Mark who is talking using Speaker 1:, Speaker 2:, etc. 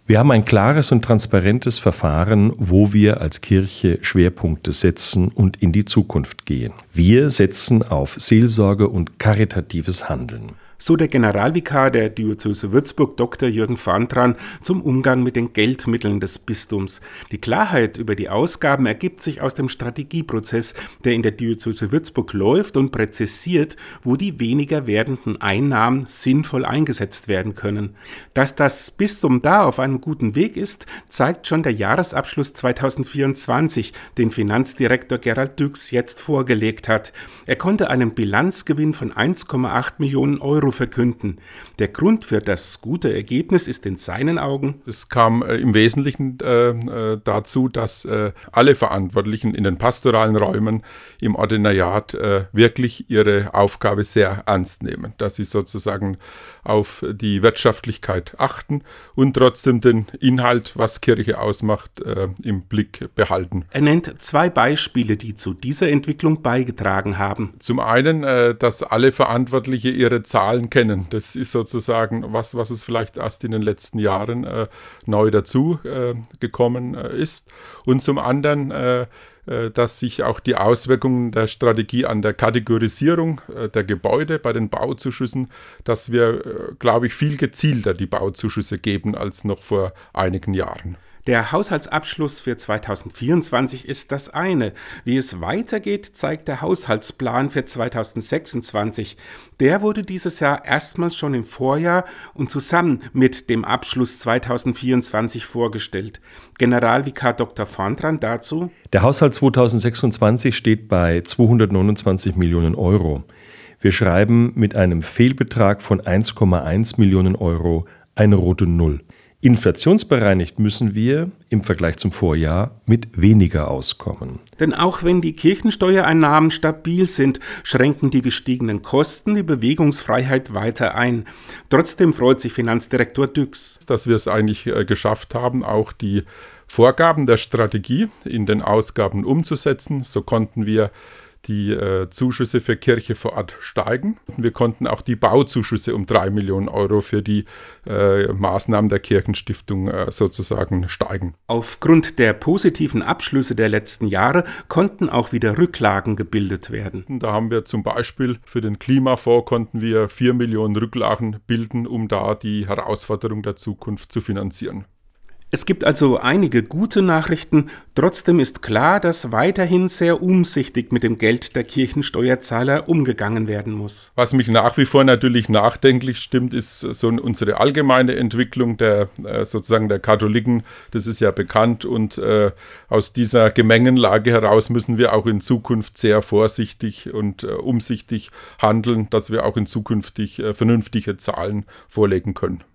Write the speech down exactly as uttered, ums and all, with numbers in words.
Speaker 1: Wir haben ein klares und transparentes Verfahren, wo wir als Kirche Schwerpunkte setzen und in die Zukunft gehen. Wir setzen auf Seelsorge und karitatives Handeln.
Speaker 2: So der Generalvikar der Diözese Würzburg, Doktor Jürgen Vorntran, zum Umgang mit den Geldmitteln des Bistums. Die Klarheit über die Ausgaben ergibt sich aus dem Strategieprozess, der in der Diözese Würzburg läuft und präzisiert, wo die weniger werdenden Einnahmen sinnvoll eingesetzt werden können. Dass das Bistum da auf einem guten Weg ist, zeigt schon der Jahresabschluss zweitausendvierundzwanzig, den Finanzdirektor Gerald Düx jetzt vorgelegt hat. Er konnte einen Bilanzgewinn von eins Komma acht Millionen Euro verkünden. Der Grund für das gute Ergebnis ist in seinen Augen:
Speaker 3: Es kam äh, im Wesentlichen äh, äh, dazu, dass äh, alle Verantwortlichen in den pastoralen Räumen im Ordinariat äh, wirklich ihre Aufgabe sehr ernst nehmen, dass sie sozusagen auf die Wirtschaftlichkeit achten und trotzdem den Inhalt, was Kirche ausmacht, äh, im Blick behalten.
Speaker 2: Er nennt zwei Beispiele, die zu dieser Entwicklung beigetragen haben.
Speaker 3: Zum einen, äh, dass alle Verantwortliche ihre Zahlen kennen. Das ist sozusagen was, was es vielleicht erst in den letzten Jahren äh, neu dazu äh, gekommen äh, ist. Und zum anderen, äh, äh, dass sich auch die Auswirkungen der Strategie an der Kategorisierung äh, der Gebäude bei den Bauzuschüssen, dass wir, äh, glaube ich, viel gezielter die Bauzuschüsse geben als noch vor einigen Jahren.
Speaker 2: Der Haushaltsabschluss für zweitausendvierundzwanzig ist das eine. Wie es weitergeht, zeigt der Haushaltsplan für zweitausendsechsundzwanzig. Der wurde dieses Jahr erstmals schon im Vorjahr und zusammen mit dem Abschluss zweitausendvierundzwanzig vorgestellt. Generalvikar Doktor Vorntran dazu:
Speaker 1: Der Haushalt zweitausendsechsundzwanzig steht bei zweihundertneunundzwanzig Millionen Euro. Wir schreiben mit einem Fehlbetrag von eins Komma eins Millionen Euro eine rote Null. Inflationsbereinigt müssen wir im Vergleich zum Vorjahr mit weniger auskommen.
Speaker 2: Denn auch wenn die Kirchensteuereinnahmen stabil sind, schränken die gestiegenen Kosten die Bewegungsfreiheit weiter ein. Trotzdem freut sich Finanzdirektor Düx,
Speaker 3: dass wir es eigentlich äh, geschafft haben, auch die Vorgaben der Strategie in den Ausgaben umzusetzen. So konnten wir die äh, Zuschüsse für Kirche vor Ort steigen. Wir konnten auch die Bauzuschüsse um drei Millionen Euro für die äh, Maßnahmen der Kirchenstiftung äh, sozusagen steigen.
Speaker 2: Aufgrund der positiven Abschlüsse der letzten Jahre konnten auch wieder Rücklagen gebildet werden.
Speaker 3: Da haben wir zum Beispiel für den Klimafonds konnten wir vier Millionen Rücklagen bilden, um da die Herausforderung der Zukunft zu finanzieren.
Speaker 2: Es gibt also einige gute Nachrichten, trotzdem ist klar, dass weiterhin sehr umsichtig mit dem Geld der Kirchensteuerzahler umgegangen werden muss.
Speaker 3: Was mich nach wie vor natürlich nachdenklich stimmt, ist so unsere allgemeine Entwicklung der äh, sozusagen der Katholiken. Das ist ja bekannt und äh, aus dieser Gemengenlage heraus müssen wir auch in Zukunft sehr vorsichtig und äh, umsichtig handeln, dass wir auch in Zukunft äh, vernünftige Zahlen vorlegen können.